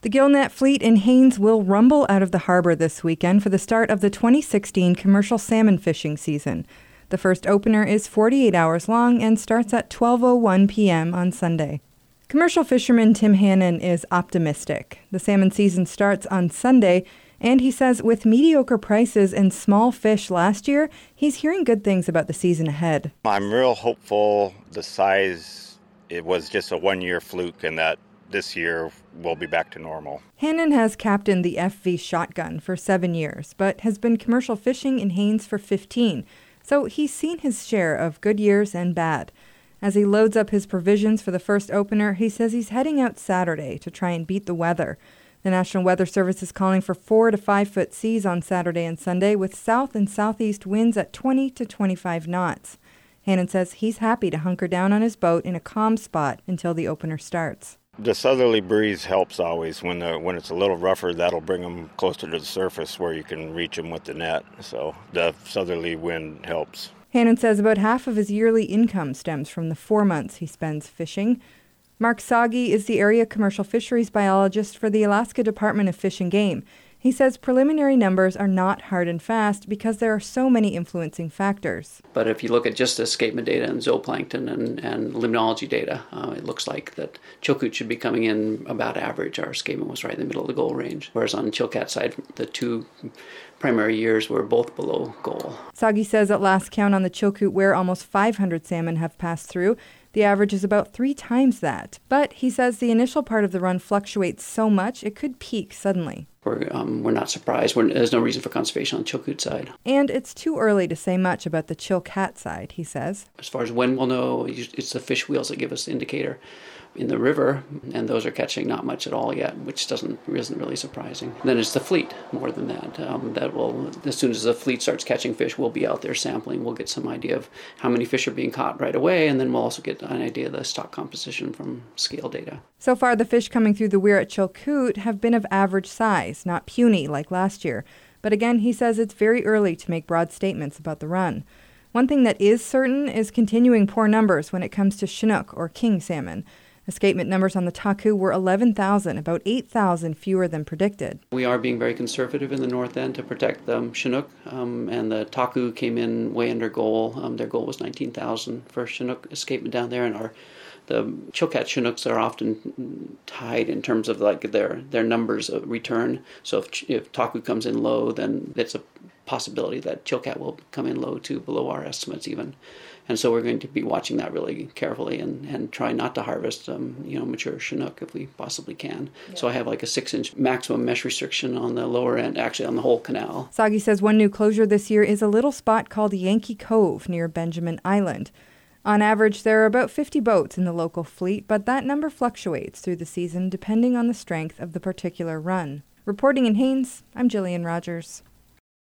The Gillnet fleet in Haines will rumble out of the harbor this weekend for the start of the 2016 commercial salmon fishing season. The first opener is 48 hours long and starts at 12:01 p.m. on Sunday. Commercial fisherman Tim Hannon is optimistic. The salmon season starts on Sunday, and he says with mediocre prices and small fish last year, he's hearing good things about the season ahead. I'm real hopeful the size, it was just a one-year fluke and that this year we'll be back to normal. Hannon has captained the FV Shotgun for 7 years, but has been commercial fishing in Haines for 15, so he's seen his share of good years and bad. As he loads up his provisions for the first opener, he says he's heading out Saturday to try and beat the weather. The National Weather Service is calling for 4 to 5 foot seas on Saturday and Sunday, with south and southeast winds at 20 to 25 knots. Hannon says he's happy to hunker down on his boat in a calm spot until the opener starts. The southerly breeze helps always. When it's a little rougher, that'll bring them closer to the surface where you can reach them with the net. So the southerly wind helps. Hannon says about half of his yearly income stems from the 4 months he spends fishing. Mark Sagi is the area commercial fisheries biologist for the Alaska Department of Fish and Game. He says preliminary numbers are not hard and fast because there are so many influencing factors. But if you look at just escapement data and zooplankton and limnology data, it looks like that Chilkoot should be coming in about average. Our escapement was right in the middle of the goal range, whereas on Chilkat side, the 2 primary years were both below goal. Sagi says at last count on the Chilkoot, where almost 500 salmon have passed through, the average is about 3 times that. But he says the initial part of the run fluctuates so much it could peak suddenly. We're not surprised. There's no reason for conservation on Chilkoot side. And it's too early to say much about the Chilkat side, he says. As far as when we'll know, it's the fish wheels that give us the indicator in the river, and those are catching not much at all yet, which isn't really surprising. Then it's the fleet more than that. That will, as soon as the fleet starts catching fish, we'll be out there sampling. We'll get some idea of how many fish are being caught right away, and then we'll also get an idea of the stock composition from scale data. So far, the fish coming through the weir at Chilkoot have been of average size, not puny like last year. But again, he says it's very early to make broad statements about the run. One thing that is certain is continuing poor numbers when it comes to Chinook or king salmon. Escapement numbers on the Taku were 11,000, about 8,000 fewer than predicted. We are being very conservative in the north end to protect the Chinook, and the Taku came in way under goal. Their goal was 19,000 for Chinook escapement down there, and the Chilkat Chinooks are often tied in terms of like their numbers of return. So if Taku comes in low, then it's a possibility that Chilkat will come in low too, below our estimates even. And so we're going to be watching that really carefully and try not to harvest mature Chinook if we possibly can. Yeah. So I have like a 6-inch maximum mesh restriction on the lower end, actually on the whole canal. Sagi says one new closure this year is a little spot called Yankee Cove near Benjamin Island. On average, there are about 50 boats in the local fleet, but that number fluctuates through the season depending on the strength of the particular run. Reporting in Haines, I'm Jillian Rogers.